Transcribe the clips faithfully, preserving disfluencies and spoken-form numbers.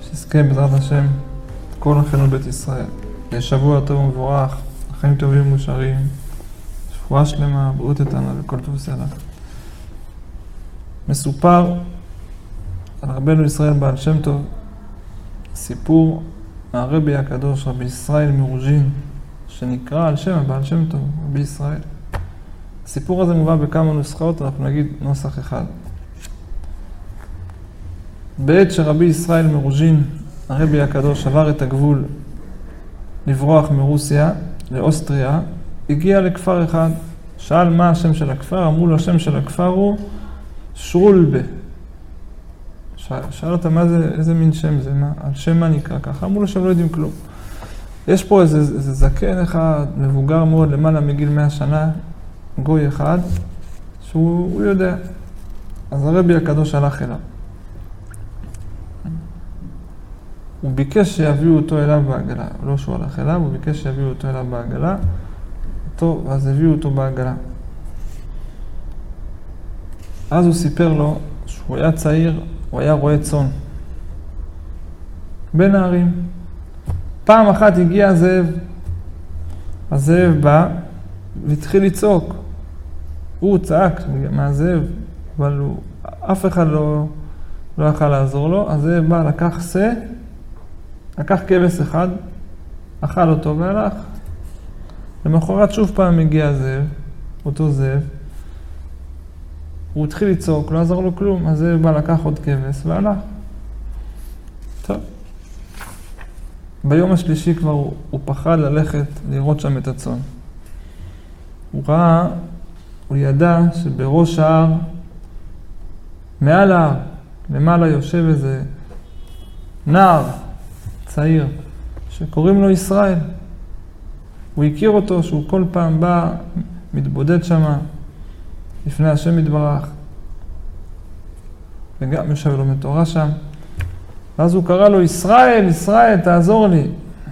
שיזכה בעזרת השם כל אחינו בית ישראל. שבוע טוב ומבורך, חיים טובים ומאושרים, שבועה שלמה, בריאות איתנה וכל טוב בסדר. מסופר על רבנו ישראל בעל שם טוב, סיפור מהרבי הקדוש רבי ישראל מרוז'ין, שנקרא על שם הבעל שם טוב, רבי ישראל. הסיפור הזה מובא בכמה נוסחאות, אנחנו נגיד נוסח אחד. בעת שרבי ישראל מרוז'ין, הרבי הקדוש, עבר את הגבול לברוח מרוסיה לאוסטריה, הגיע לכפר אחד, שאל מה השם של הכפר, אמרו לו השם של הכפר הוא שרולבה. שאל, שאל אותה מה זה, איזה מין שם זה, מה, על שם מה נקרא ככה, אמרו לו שהם לא יודעים כלום. יש פה איזה, איזה זקן אחד, מבוגר מאוד, למעלה מגיל מאה שנה, גוי אחד, שהוא יודע. אז הרבי הקדוש הלך אליו. הוא ביקש שיביאו אותו אליו בעגלה, לא שהוא הלך אליו, הוא ביקש שיביאו אותו אליו בעגלה, אותו, אז הביאו אותו בעגלה. אז הוא סיפר לו שהוא היה צעיר, הוא היה רועה צאן. בין הערים. פעם אחת הגיע הזאב, הזאב בא והתחיל לצעוק. הוא צעק מהזאב, אבל הוא, אף אחד לא, לא יכל לעזור לו. הזאב בא, לקח שא, לקח כבש אחד, אכל אותו והלך. למחרת שוב פעם הגיע הזאב, אותו זאב, הוא התחיל לצעוק, לא עזר לו כלום, הזאב בא, לקח עוד כבש והלך. טוב. ביום השלישי כבר הוא, הוא פחד ללכת לראות שם את הצאן. הוא ראה, הוא ידע שבראש ההר, מעל ההר, למעלה יושב איזה נער צעיר, שקוראים לו ישראל. הוא הכיר אותו שהוא כל פעם בא, מתבודד שם, לפני השם יתברך, וגם יושב לו מתורה שם. ואז הוא קרא לו, ישראל, ישראל, תעזור לי.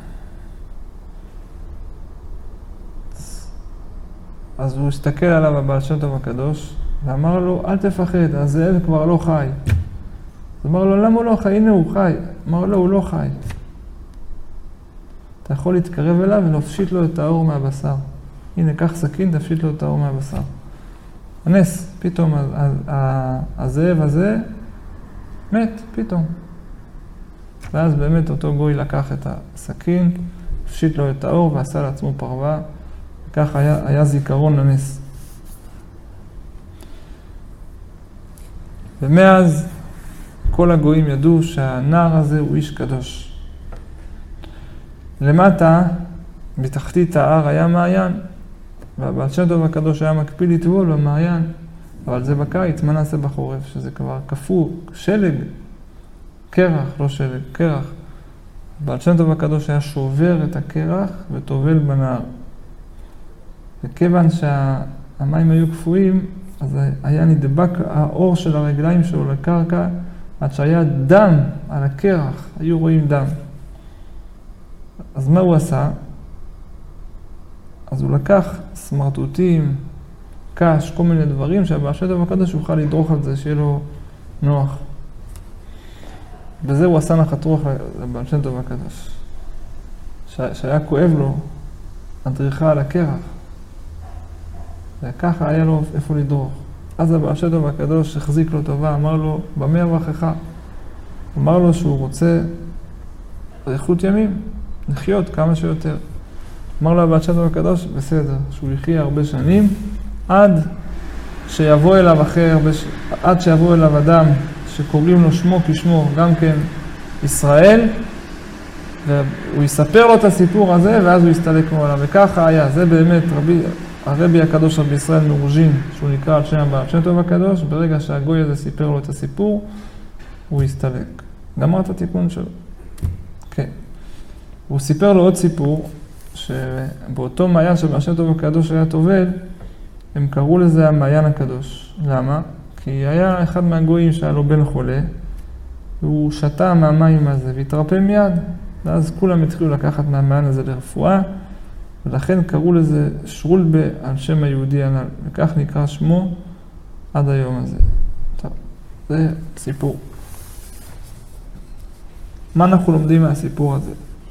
אז הוא הסתכל עליו הבעל שם טוב הקדוש, ואמר לו, אל תפחד, הזאב כבר לא חי. אז אמר לו, למה הוא לא חי? הנה הוא חי. אמר לו, הוא לא חי. אתה יכול להתקרב אליו ולהפשיט לו את האור מהבשר. הנה, קח סכין, תפשיט לו את האור מהבשר. הנס, פתאום הזאב הזה מת, פתאום. ואז באמת אותו גוי לקח את הסכין, הפשיט לו את האור ועשה לעצמו פרווה. וכך היה, היה זיכרון לנס. ומאז כל הגויים ידעו שהנער הזה הוא איש קדוש. למטה, בתחתית ההר היה מעיין, והבעל שם טוב הקדוש היה מקפיד לטבול במעיין, אבל זה בקיץ, מה נעשה בחורף? שזה כבר קפוא, שלג, קרח, לא שלג, קרח. הבעל שם טוב הקדוש היה שובר את הקרח וטובל בנהר. וכיוון שהמים היו קפואים, אז היה נדבק האור של הרגליים שלו לקרקע, עד שהיה דם על הקרח, היו רואים דם. אז מה הוא עשה? אז הוא לקח סמרטוטים, קש, כל מיני דברים שהבעל שם טוב הקדוש יוכל לדרוך על זה, שיהיה לו נוח. בזה הוא עשה נחת רוח לבעל שם טוב הקדוש. שהיה כואב לו הדריכה על הקרח. וככה היה לו איפה לדרוך. אז הבעל שם טוב הקדוש החזיק לו טובה, אמר לו, במה אברכך? אמר לו שהוא רוצה אריכות ימים, לחיות כמה שיותר. אמר לו הבעל שם טוב הקדוש, בסדר, שהוא יחיה הרבה שנים, עד שיבוא אליו אחרי הרבה ש... עד שיבוא אליו אדם שקוראים לו שמו כשמו, גם כן ישראל, והוא יספר לו את הסיפור הזה, ואז הוא יסתלק מעולם. וככה היה, זה באמת רבי, הרבי הקדוש רבי ישראל מרוז'ין, שהוא נקרא על שם הבעל שם טוב הקדוש, ברגע שהגוי הזה סיפר לו את הסיפור, הוא יסתלק. גמר את התיקון שלו. כן. הוא סיפר לו עוד סיפור, שבאותו מעיין שבעל שם טוב הקדוש היה טובל, הם קראו לזה המעיין הקדוש. למה? כי היה אחד מהגויים שהיה לו בן חולה, והוא שתה מהמים הזה והתרפא מיד, ואז כולם התחילו לקחת מהמעיין הזה לרפואה, ולכן קראו לזה שרולבה על שם היהודי הנ"ל, וכך נקרא שמו עד היום הזה. טוב, זה סיפור. מה אנחנו לומדים מהסיפור הזה?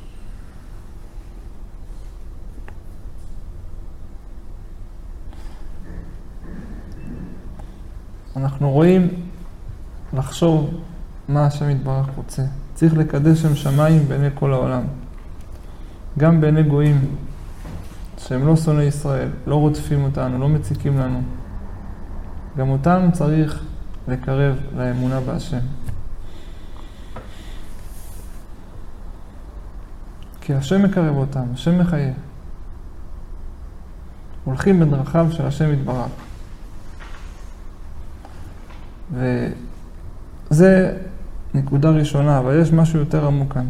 אנחנו רואים לחשוב מה השם יתברך רוצה. צריך לקדש שם שמיים בעיני כל העולם. גם בעיני גויים, שהם לא שונאי ישראל, לא רודפים אותנו, לא מציקים לנו. גם אותם צריך לקרב לאמונה בהשם. כי השם מקרב אותם, השם מחיה. הולכים בדרכיו של השם יתברך. וזה נקודה ראשונה, אבל יש משהו יותר עמוק כאן.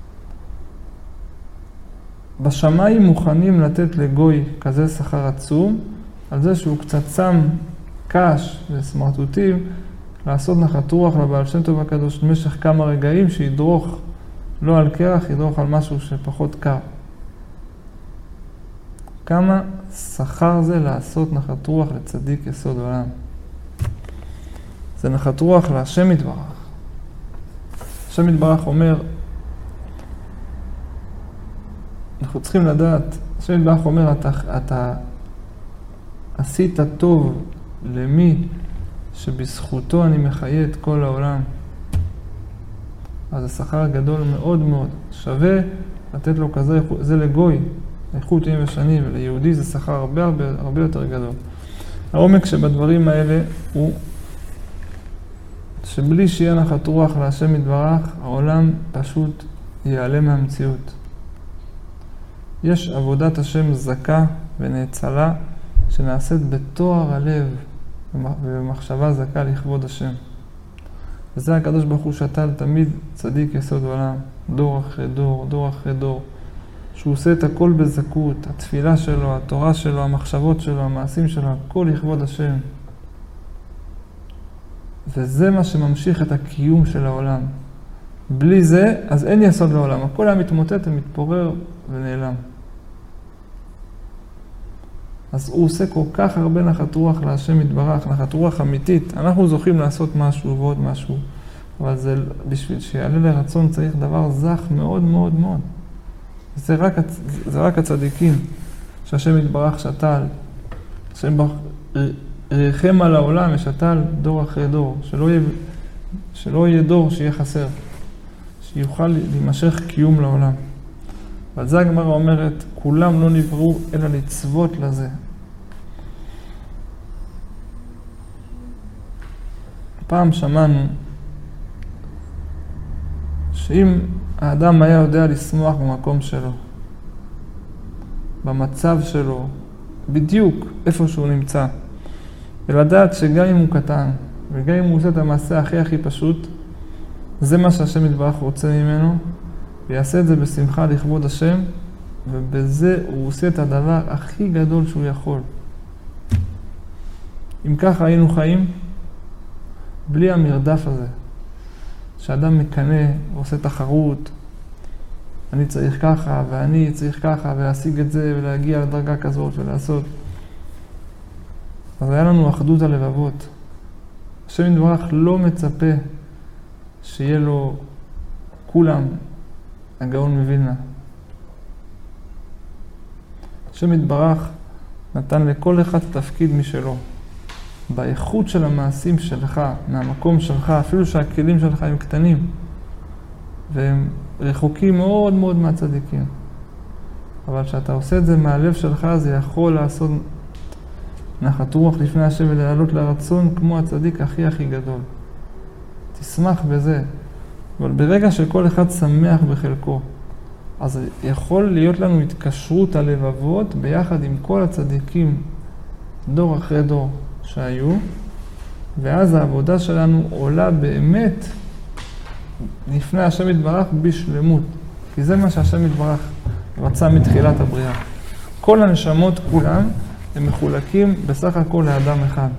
בשמיים מוכנים לתת לגוי כזה שכר עצום, על זה שהוא קצת שם קש וסמרטוטים, לעשות נחת רוח לבעל שם טוב הקדוש במשך כמה רגעים, שידרוך לא על קרח, ידרוך על משהו שפחות קר. כמה שכר זה לעשות נחת רוח לצדיק יסוד עולם. זה נחת רוח להשם יתברך. השם יתברך אומר, אנחנו צריכים לדעת, השם יתברך אומר, אתה, אתה עשית טוב למי שבזכותו אני מחיה את כל העולם. אז השכר גדול מאוד מאוד. שווה לתת לו כזה, זה לגוי, איכות ימים ושנים, וליהודי זה שכר הרבה הרבה, הרבה יותר גדול. העומק שבדברים האלה הוא שבלי שיהיה נחת רוח להשם יתברך, העולם פשוט ייעלם מהמציאות. יש עבודת השם זכה ונאצלה שנעשית בתואר הלב ובמחשבה זכה לכבוד השם. וזה הקדוש ברוך הוא שתל תמיד צדיק יסוד עולם, דור אחרי דור, דור אחרי דור, שהוא עושה את הכל בזכות, התפילה שלו, התורה שלו, המחשבות שלו, המעשים שלו, הכל לכבוד השם. וזה מה שממשיך את הקיום של העולם. בלי זה, אז אין יסוד לעולם. הכל היה מתמוטט ומתפורר ונעלם. אז הוא עושה כל כך הרבה נחת רוח להשם יתברך, נחת רוח אמיתית. אנחנו זוכים לעשות משהו ועוד משהו, אבל זה בשביל שיעלה לרצון צריך דבר זך מאוד מאוד מאוד. זה רק, זה רק הצדיקים שהשם יתברך שתל, השם יתברך רחם על העולם ושתל דור אחרי דור, שלא יהיה, שלא יהיה דור שיהיה חסר, שיוכל להימשך קיום לעולם. ועל זה הגמרא אומרת, כולם לא נבראו אלא לצוות לזה. פעם שמענו שאם האדם היה יודע לשמוח במקום שלו, במצב שלו, בדיוק איפה שהוא נמצא, ולדעת שגם אם הוא קטן, וגם אם הוא עושה את המעשה הכי הכי פשוט, זה מה שהשם יתברך רוצה ממנו, ויעשה את זה בשמחה לכבוד השם, ובזה הוא עושה את הדבר הכי גדול שהוא יכול. אם ככה היינו חיים, בלי המרדף הזה, שאדם מקנה ועושה תחרות, אני צריך ככה ואני צריך ככה, ולהשיג את זה ולהגיע לדרגה כזאת ולעשות. אז היה לנו אחדות הלבבות. השם יתברך לא מצפה שיהיה לו כולם הגאון מווילנה. השם יתברך נתן לכל אחד תפקיד משלו. באיכות של המעשים שלך, מהמקום שלך, אפילו שהכלים שלך הם קטנים, והם רחוקים מאוד מאוד מהצדיקים. אבל כשאתה עושה את זה מהלב שלך, זה יכול לעשות נחת רוח לפני השם ולעלות לרצון כמו הצדיק הכי הכי גדול. תשמח בזה. אבל ברגע שכל אחד שמח בחלקו, אז יכול להיות לנו התקשרות הלבבות ביחד עם כל הצדיקים דור אחרי דור שהיו, ואז העבודה שלנו עולה באמת לפני השם יתברך בשלמות. כי זה מה שהשם יתברך רצה מתחילת הבריאה. כל הנשמות כולם הם מחולקים בסך הכל לאדם אחד.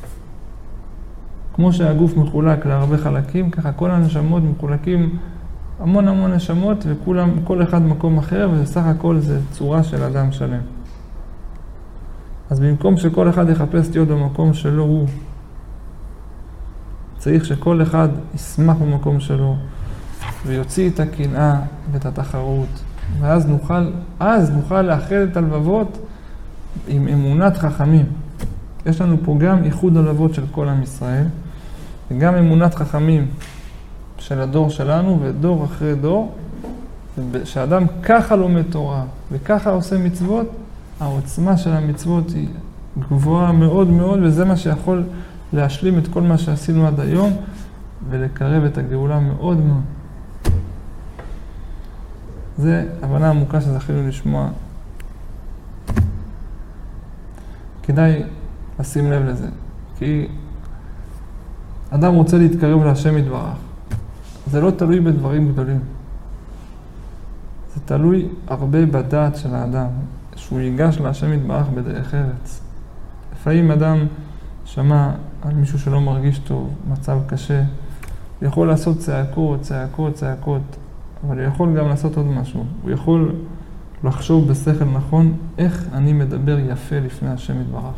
כמו שהגוף מחולק להרבה חלקים, ככה כל הנשמות מחולקים המון המון נשמות, וכולם, כל אחד מקום אחר, ובסך הכל זה צורה של אדם שלם. אז במקום שכל אחד יחפש להיות במקום שלו הוא, צריך שכל אחד ישמח במקום שלו, ויוציא את הקנאה ואת התחרות. ואז נוכל, אז נוכל לאחד את הלבבות עם אמונת חכמים. יש לנו פה גם איחוד הלבבות של כל עם ישראל, וגם אמונת חכמים של הדור שלנו ודור אחרי דור. שאדם ככה לומד תורה וככה עושה מצוות, העוצמה של המצוות היא גבוהה מאוד מאוד, וזה מה שיכול להשלים את כל מה שעשינו עד היום ולקרב את הגאולה מאוד מאוד. זה הבנה עמוקה שזכינו לשמוע. כדאי לשים לב לזה, כי אדם רוצה להתקרב להשם יתברך. זה לא תלוי בדברים גדולים. זה תלוי הרבה בדעת של האדם, שהוא ייגש להשם יתברך בדרך ארץ. לפעמים אדם שמע על מישהו שלא מרגיש טוב, מצב קשה, הוא יכול לעשות צעקות, צעקות, צעקות, אבל הוא יכול גם לעשות עוד משהו. הוא יכול לחשוב בשכל נכון איך אני מדבר יפה לפני השם יתברך.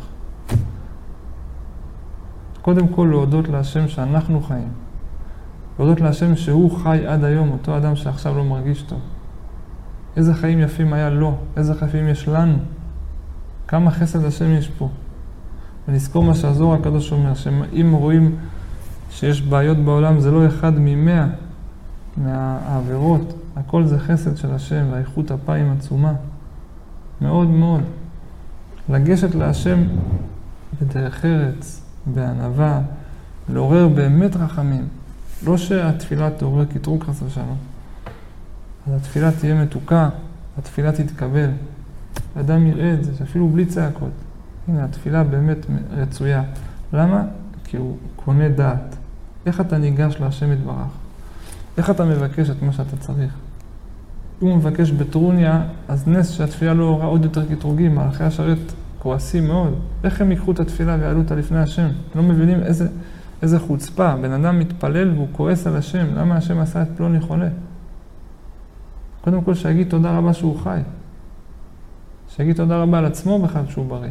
קודם כל להודות להשם שאנחנו חיים. להודות להשם שהוא חי עד היום, אותו אדם שעכשיו לא מרגיש טוב. איזה חיים יפים היה לו, איזה חיים יש לנו. כמה חסד השם יש פה. ונזכור מה שהזוהר הקדוש אומר, שאם רואים שיש בעיות בעולם, זה לא אחד ממאה מהעבירות. הכל זה חסד של השם, והאיכות אפיים עצומה. מאוד מאוד. לגשת להשם בדרך ארץ, בענווה, לעורר באמת רחמים. לא שהתפילה תעורר קטרוג חס ושלום. אז התפילה תהיה מתוקה, התפילה תתקבל. האדם יראה את זה, שאפילו בלי צעקות. הנה, התפילה באמת רצויה. למה? כי הוא קונה דעת. איך אתה ניגש להשם יתברך? איך אתה מבקש את מה שאתה צריך? אם הוא מבקש בטרוניה, אז נס שהתפילה לא הוראה עוד יותר קטרוגים, מלאכי השרת כועסים מאוד. איך הם ייקחו את התפילה ויעלו אותה לפני השם? לא מבינים איזה, איזה חוצפה. בן אדם מתפלל והוא כועס על השם. למה השם עשה את פלוני חולה? קודם כל שיגיד תודה רבה שהוא חי. שיגיד תודה רבה על עצמו בכלל שהוא בריא.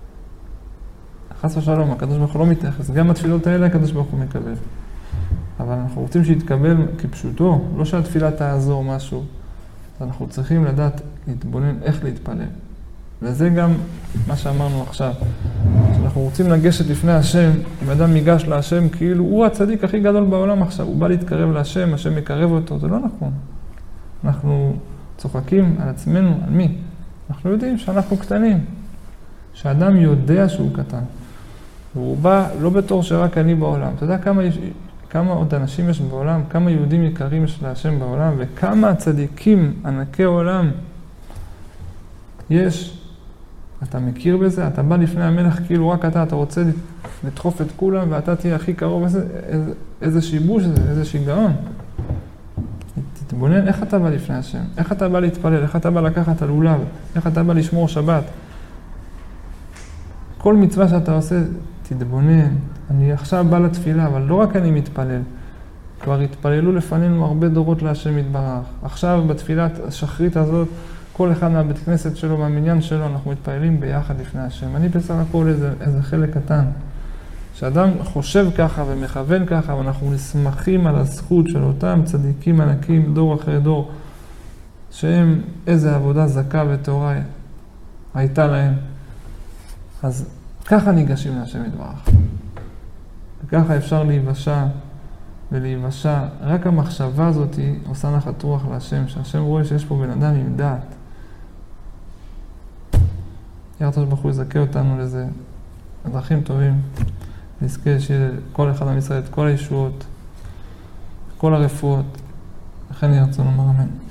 חס ושלום, הקדוש ברוך הוא לא מתייחס. גם התפילות האלה הקדוש ברוך הוא מקבל. אבל אנחנו רוצים שיתקבל כפשוטו, לא שהתפילה תעזור משהו. אז אנחנו צריכים לדעת להתבונן איך להתפלל. וזה גם מה שאמרנו עכשיו. שאנחנו רוצים לגשת לפני השם, אם אדם ייגש להשם כאילו הוא הצדיק הכי גדול בעולם עכשיו. הוא בא להתקרב להשם, השם מקרב אותו, זה לא נכון. אנחנו צוחקים על עצמנו, על מי? אנחנו יודעים שאנחנו קטנים. שאדם יודע שהוא קטן. והוא בא לא בתור שרק אני בעולם. אתה יודע כמה, כמה עוד אנשים יש בעולם, כמה יהודים יקרים יש להשם בעולם, וכמה צדיקים, ענקי עולם יש. אתה מכיר בזה? אתה בא לפני המלך כאילו רק אתה, אתה רוצה לדחוף את כולם, ואתה תהיה הכי קרוב. איזה, איזה, איזה שיבוש זה, איזה שיגעון. תתבונן איך אתה בא לפני השם, איך אתה בא להתפלל, איך אתה בא לקחת הלולב, איך אתה בא לשמור שבת. כל מצווה שאתה עושה, תתבונן. אני עכשיו בא לתפילה, אבל לא רק אני מתפלל. כבר התפללו לפנינו הרבה דורות להשם יתברך. עכשיו בתפילת השחרית הזאת, כל אחד מהבית כנסת שלו, מהמניין שלו, אנחנו מתפללים ביחד לפני השם. אני בסך הכל איזה, איזה חלק קטן. שאדם חושב ככה ומכוון ככה, ואנחנו נסמכים על הזכות של אותם צדיקים ענקים, דור אחרי דור, שהם איזה עבודה זכה וטהורה הייתה להם. אז ככה ניגשים להשם יתברך. וככה אפשר להיוושע ולהיוושע. רק המחשבה הזאת עושה נחת רוח להשם, שהשם רואה שיש פה בן אדם עם דעת. יראת ברוך הוא יזכה אותנו לזה. הדרכים טובים. נזכה שכל אחד עם ישראל את כל הישועות, כל הרפואות. לכן ירצון אמר אמן.